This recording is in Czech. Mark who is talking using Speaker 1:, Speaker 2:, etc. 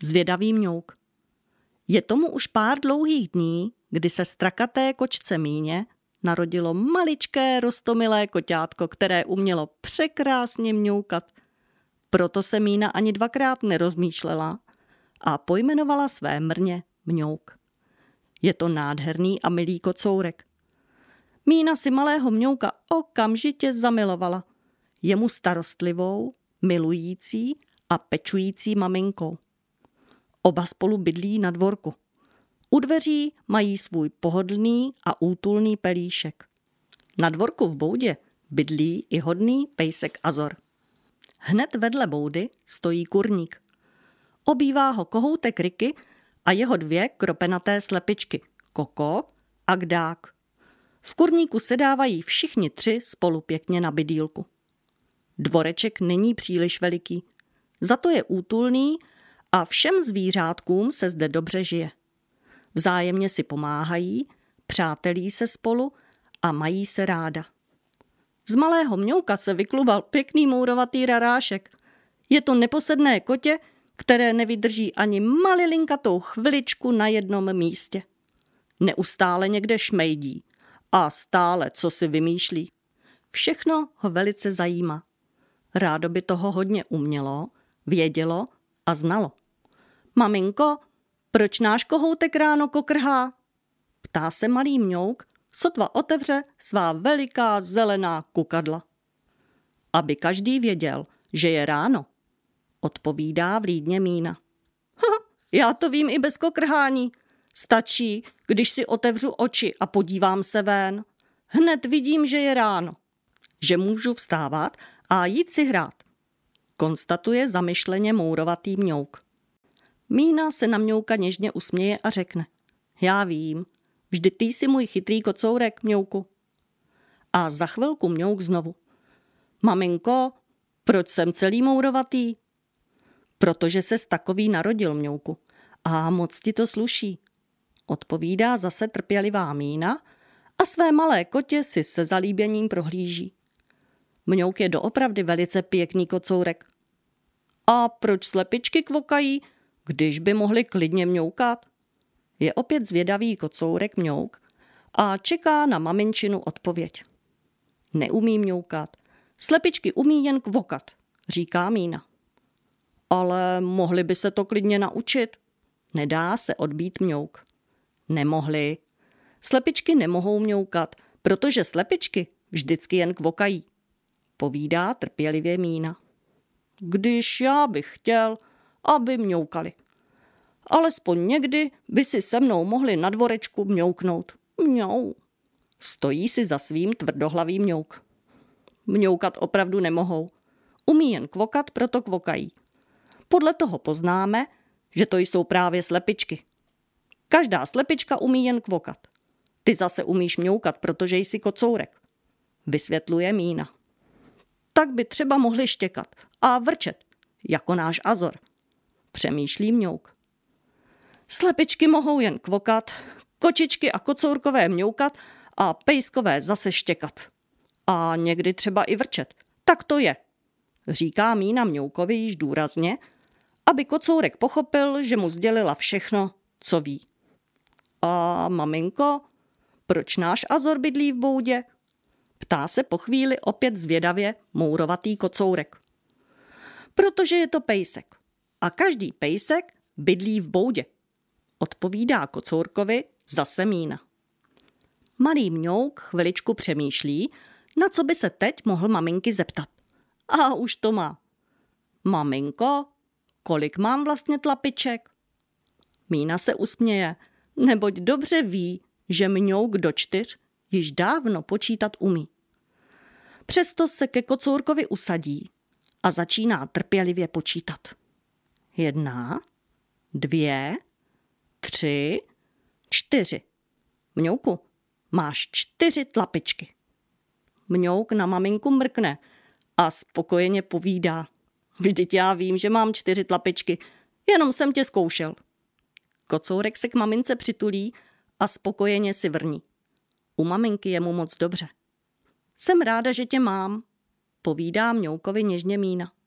Speaker 1: Zvědavý mňouk. Je tomu už pár dlouhých dní, kdy se strakaté kočce Míně narodilo maličké roztomilé koťátko, které umělo překrásně mňoukat. Proto se Mína ani dvakrát nerozmýšlela a pojmenovala své mrně Mňouk. Je to nádherný a milý kocourek. Mína si malého Mňouka okamžitě zamilovala. Je mu starostlivou, milující a pečující maminkou. Oba spolu bydlí na dvorku. U dveří mají svůj pohodlný a útulný pelíšek. Na dvorku v boudě bydlí i hodný pejsek Azor. Hned vedle boudy stojí kurník. Obývá ho kohoutek Riky a jeho 2 kropenaté slepičky, Koko a Kdák. V kurníku sedávají všichni 3 spolu pěkně na bydýlku. Dvoreček není příliš veliký, za to je útulný a všem zvířátkům se zde dobře žije. Vzájemně si pomáhají, přátelí se spolu a mají se ráda. Z malého Mňouka se vyklubal pěkný mourovatý rarášek. Je to neposedné kotě, které nevydrží ani malilinkatou chviličku na jednom místě. Neustále někde šmejdí a stále co si vymýšlí. Všechno ho velice zajímá. Rádo by toho hodně umělo, vědělo a znalo. Maminko, proč náš kohoutek ráno kokrhá? Ptá se malý Mňouk, sotva otevře svá veliká zelená kukadla. Aby každý věděl, že je ráno, odpovídá vlídně Mína. Já to vím i bez kokrhání. Stačí, když si otevřu oči a podívám se ven. Hned vidím, že je ráno. Že můžu vstávat a jít si hrát. Konstatuje zamyšleně mourovatý Mňouk. Mína se na Mňouka něžně usměje a řekne. Já vím, vždy ty jsi můj chytrý kocourek, Mňouku. A za chvilku Mňouk znovu. Maminko, proč jsem celý mourovatý? Protože ses takový narodil, Mňouku. A moc ti to sluší. Odpovídá zase trpělivá Mína a své malé kotě si se zalíběním prohlíží. Mňouk je doopravdy velice pěkný kocourek. A proč slepičky kvokají, když by mohli klidně mňoukat? Je opět zvědavý kocourek Mňouk a čeká na maminčinu odpověď. Neumí mňoukat. Slepičky umí jen kvokat, říká Mína. Ale mohli by se to klidně naučit. Nedá se odbít Mňouk. Nemohli. Slepičky nemohou mňoukat, protože slepičky vždycky jen kvokají. Povídá trpělivě Mína. Když já bych chtěl, aby mňoukali. Alespoň někdy by si se mnou mohli na dvorečku mňouknout. Mňou. Stojí si za svým tvrdohlavý Mňouk. Mňoukat opravdu nemohou. Umí jen kvokat, proto kvokají. Podle toho poznáme, že to jsou právě slepičky. Každá slepička umí jen kvokat. Ty zase umíš mňoukat, protože jsi kocourek. Vysvětluje Mína. Tak by třeba mohli štěkat a vrčet, jako náš Azor. Přemýšlí Mňouk. Slepičky mohou jen kvokat, kočičky a kocourkové mňoukat a pejskové zase štěkat. A někdy třeba i vrčet. Tak to je, říká Mína Mňoukovi již důrazně, aby kocourek pochopil, že mu sdělila všechno, co ví. A maminko, proč náš Azor bydlí v boudě? Ptá se po chvíli opět zvědavě mourovatý kocourek. Protože je to pejsek. A každý pejsek bydlí v boudě. Odpovídá kocourkovi zase Mína. Malý Mňouk chviličku přemýšlí, na co by se teď mohl maminky zeptat. A už to má. Maminko, kolik mám vlastně tlapiček? Mína se usměje, neboť dobře ví, že Mňouk do 4 již dávno počítat umí. Přesto se ke kocourkovi usadí a začíná trpělivě počítat. 1, 2, 3, 4. Mňouku, máš 4 tlapičky. Mňouk na maminku mrkne a spokojeně povídá. Vždyť já vím, že mám 4 tlapičky, jenom jsem tě zkoušel. Kocourek se k mamince přitulí a spokojeně si vrní. U maminky je mu moc dobře. Jsem ráda, že tě mám, povídá Mňoukovi něžně Mína.